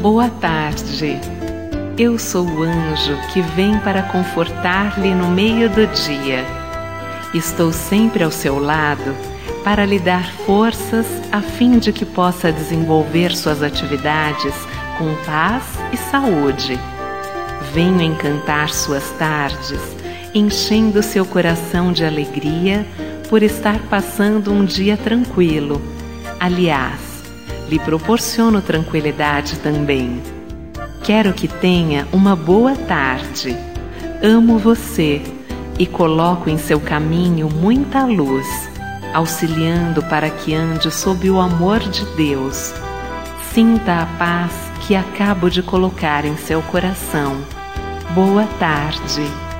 Boa tarde. Eu sou o anjo que vem para confortar-lhe no meio do dia. Estou sempre ao seu lado para lhe dar forças a fim de que possa desenvolver suas atividades com paz e saúde. Venho encantar suas tardes, enchendo seu coração de alegria por estar passando um dia tranquilo. Aliás, lhe proporciono tranquilidade também. Quero que tenha uma boa tarde. Amo você e coloco em seu caminho muita luz, auxiliando para que ande sob o amor de Deus. Sinta a paz que acabo de colocar em seu coração. Boa tarde.